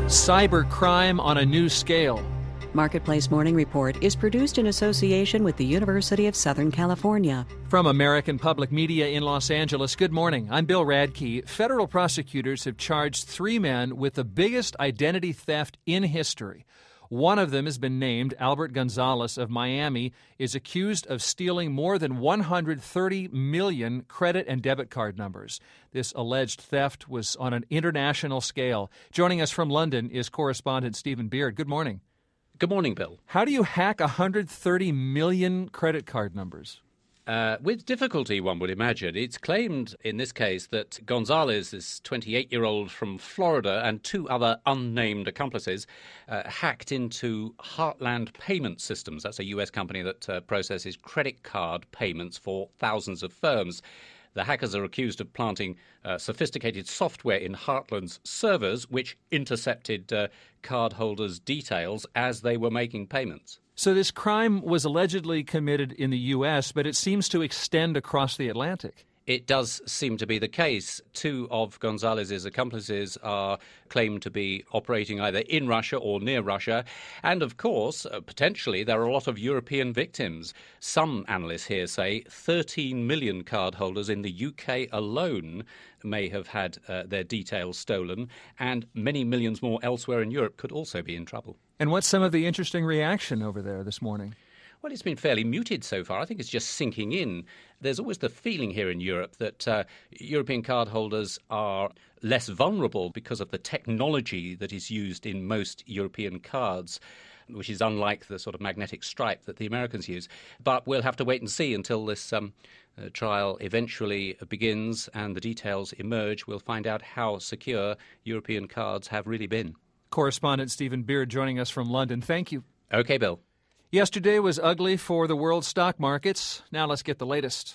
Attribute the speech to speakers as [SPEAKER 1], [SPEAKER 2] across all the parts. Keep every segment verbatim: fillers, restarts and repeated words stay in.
[SPEAKER 1] Cyber crime on a new scale.
[SPEAKER 2] Marketplace Morning Report is produced in association with the University of Southern California.
[SPEAKER 1] From American Public Media in Los Angeles, good morning. I'm Bill Radke. Federal prosecutors have charged three men with the biggest identity theft in history. One of them has been named. Albert Gonzalez of Miami is accused of stealing more than one hundred thirty million credit and debit card numbers. This alleged theft was on an international scale. Joining us from London is correspondent Stephen Beard. Good morning.
[SPEAKER 3] Good morning, Bill.
[SPEAKER 1] How do you hack one hundred thirty million credit card numbers?
[SPEAKER 3] Uh, with difficulty, one would imagine. It's claimed in this case that Gonzalez, this twenty-eight-year-old from Florida, and two other unnamed accomplices uh, hacked into Heartland Payment Systems. That's a U S company that uh, processes credit card payments for thousands of firms. The hackers are accused of planting uh, sophisticated software in Heartland's servers, which intercepted uh, cardholders' details as they were making payments.
[SPEAKER 1] So this crime was allegedly committed in the U S, but it seems to extend across the Atlantic.
[SPEAKER 3] It does seem to be the case. Two of Gonzalez's accomplices are claimed to be operating either in Russia or near Russia. And, of course, uh, potentially there are a lot of European victims. Some analysts here say thirteen million cardholders in the U K alone may have had uh, their details stolen, and many millions more elsewhere in Europe could also be in trouble.
[SPEAKER 1] And what's some of the interesting reaction over there this morning?
[SPEAKER 3] Well, it's been fairly muted so far. I think it's just sinking in. There's always the feeling here in Europe that uh, European cardholders are less vulnerable because of the technology that is used in most European cards, which is unlike the sort of magnetic stripe that the Americans use. But we'll have to wait and see until this um, uh, trial eventually begins and the details emerge. We'll find out how secure European cards have really been.
[SPEAKER 1] Correspondent Stephen Beard joining us from London. Thank you.
[SPEAKER 3] Okay, Bill.
[SPEAKER 1] Yesterday was ugly for the world stock markets. Now let's get the latest.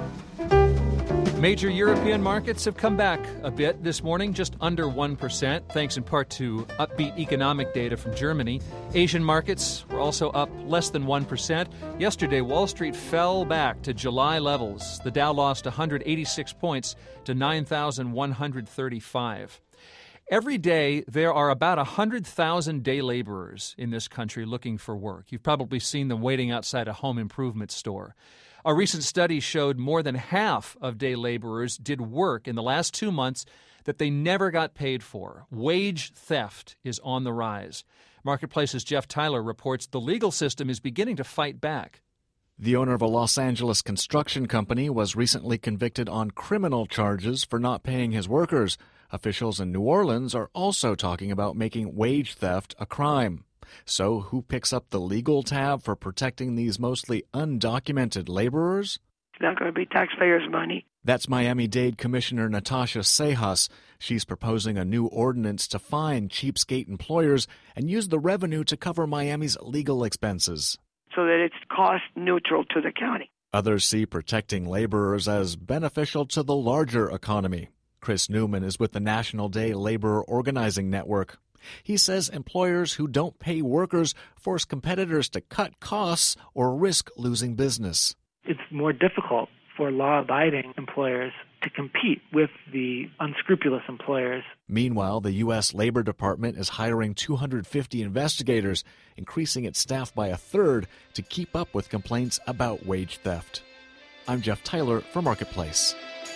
[SPEAKER 1] Major European markets have come back a bit this morning, just under one percent, thanks in part to upbeat economic data from Germany. Asian markets were also up less than one percent. Yesterday, Wall Street fell back to July levels. The Dow lost one hundred eighty-six points to nine thousand one hundred thirty-five. Every day, there are about one hundred thousand day laborers in this country looking for work. You've probably seen them waiting outside a home improvement store. A recent study showed more than half of day laborers did work in the last two months that they never got paid for. Wage theft is on the rise. Marketplace's Jeff Tyler reports the legal system is beginning to fight back.
[SPEAKER 4] The owner of a Los Angeles construction company was recently convicted on criminal charges for not paying his workers. Officials in New Orleans are also talking about making wage theft a crime. So who picks up the legal tab for protecting these mostly undocumented laborers?
[SPEAKER 5] It's not going to be taxpayers' money.
[SPEAKER 4] That's Miami-Dade Commissioner Natasha Cejas. She's proposing a new ordinance to fine cheapskate employers and use the revenue to cover Miami's legal expenses,
[SPEAKER 5] so that it's cost neutral to the county.
[SPEAKER 4] Others see protecting laborers as beneficial to the larger economy. Chris Newman is with the National Day Labor Organizing Network. He says employers who don't pay workers force competitors to cut costs or risk losing business.
[SPEAKER 6] It's more difficult for law-abiding employers to compete with the unscrupulous employers.
[SPEAKER 4] Meanwhile, the U S Labor Department is hiring two hundred fifty investigators, increasing its staff by a third to keep up with complaints about wage theft. I'm Jeff Tyler for Marketplace.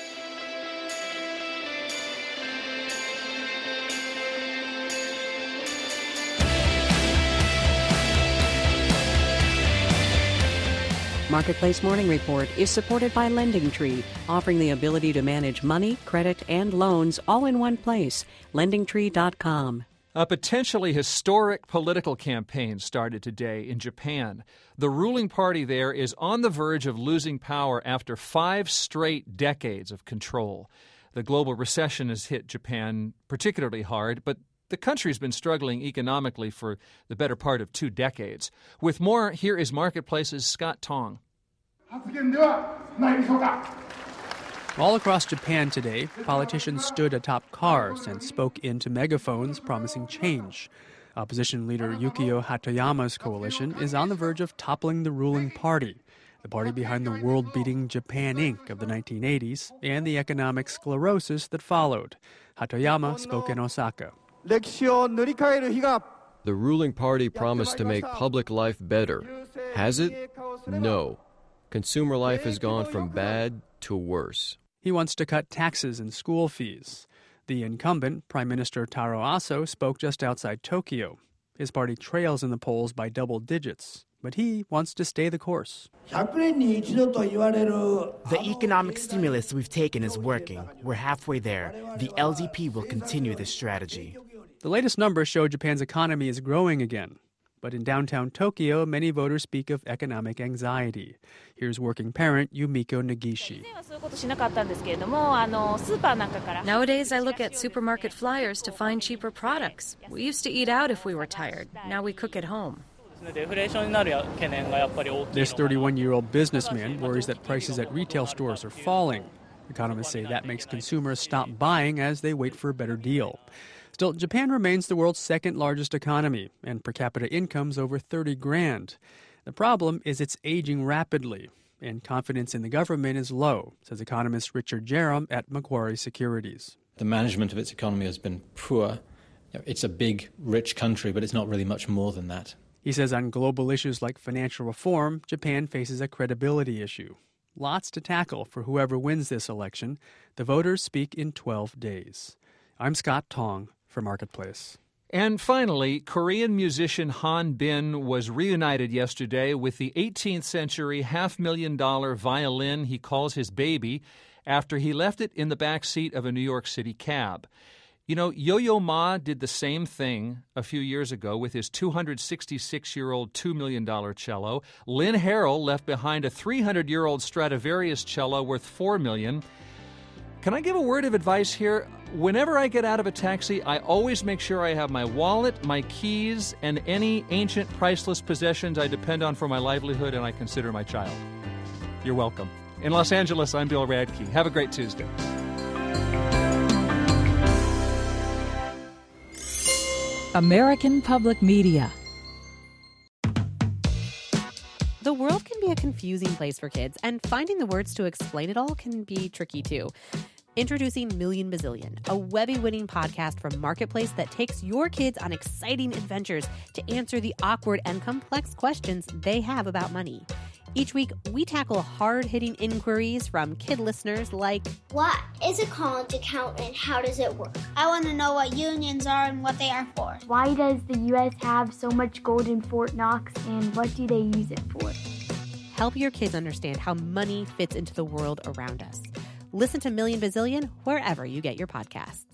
[SPEAKER 2] Marketplace Morning Report is supported by LendingTree, offering the ability to manage money, credit, and loans all in one place. lending tree dot com.
[SPEAKER 1] A potentially historic political campaign started today in Japan. The ruling party there is on the verge of losing power after five straight decades of control. The global recession has hit Japan particularly hard, but the country's been struggling economically for the better part of two decades. With more, here is Marketplace's Scott Tong.
[SPEAKER 7] All across Japan today, politicians stood atop cars and spoke into megaphones promising change. Opposition leader Yukio Hatoyama's coalition is on the verge of toppling the ruling party, the party behind the world-beating Japan Incorporated of the nineteen eighties and the economic sclerosis that followed. Hatoyama spoke in Osaka.
[SPEAKER 8] The ruling party promised to make public life better. Has it? No. Consumer life has gone from bad to worse.
[SPEAKER 7] He wants to cut taxes and school fees. The incumbent, Prime Minister Taro Aso, spoke just outside Tokyo. His party trails in the polls by double digits, but he wants to stay the course.
[SPEAKER 9] The economic stimulus we've taken is working. We're halfway there. The L D P will continue this strategy.
[SPEAKER 7] The latest numbers show Japan's economy is growing again. But in downtown Tokyo, many voters speak of economic anxiety. Here's working parent Yumiko Nagishi.
[SPEAKER 10] Nowadays, I look at supermarket flyers to find cheaper products. We used to eat out if we were tired. Now we cook at home.
[SPEAKER 7] This thirty-one-year-old businessman worries that prices at retail stores are falling. Economists say that makes consumers stop buying as they wait for a better deal. Still, Japan remains the world's second largest economy, and per capita income's over thirty grand. The problem is it's aging rapidly, and confidence in the government is low, says economist Richard Jerram at Macquarie Securities.
[SPEAKER 11] The management of its economy has been poor. It's a big, rich country, but it's not really much more than that.
[SPEAKER 7] He says on global issues like financial reform, Japan faces a credibility issue. Lots to tackle for whoever wins this election. The voters speak in twelve days. I'm Scott Tong for Marketplace.
[SPEAKER 1] And finally, Korean musician Han Bin was reunited yesterday with the eighteenth century half-million dollar violin he calls his baby after he left it in the back seat of a New York City cab. You know, Yo-Yo Ma did the same thing a few years ago with his two hundred sixty-six-year-old two million dollars cello. Lynn Harrell left behind a three hundred year old Stradivarius cello worth four million dollars. Can I give a word of advice here? Whenever I get out of a taxi, I always make sure I have my wallet, my keys, and any ancient priceless possessions I depend on for my livelihood and I consider my child. You're welcome. In Los Angeles, I'm Bill Radke. Have a great Tuesday.
[SPEAKER 12] American Public Media.
[SPEAKER 13] The world can be a confusing place for kids, and finding the words to explain it all can be tricky too. Introducing Million Bazillion, a Webby-winning podcast from Marketplace that takes your kids on exciting adventures to answer the awkward and complex questions they have about money. Each week, we tackle hard-hitting inquiries from kid listeners like,
[SPEAKER 14] what is a college account and how does it work? I want to know what unions are and what they are for.
[SPEAKER 15] Why does the U S have so much gold in Fort Knox and what do they use it for?
[SPEAKER 13] Help your kids understand how money fits into the world around us. Listen to Million Bazillion wherever you get your podcasts.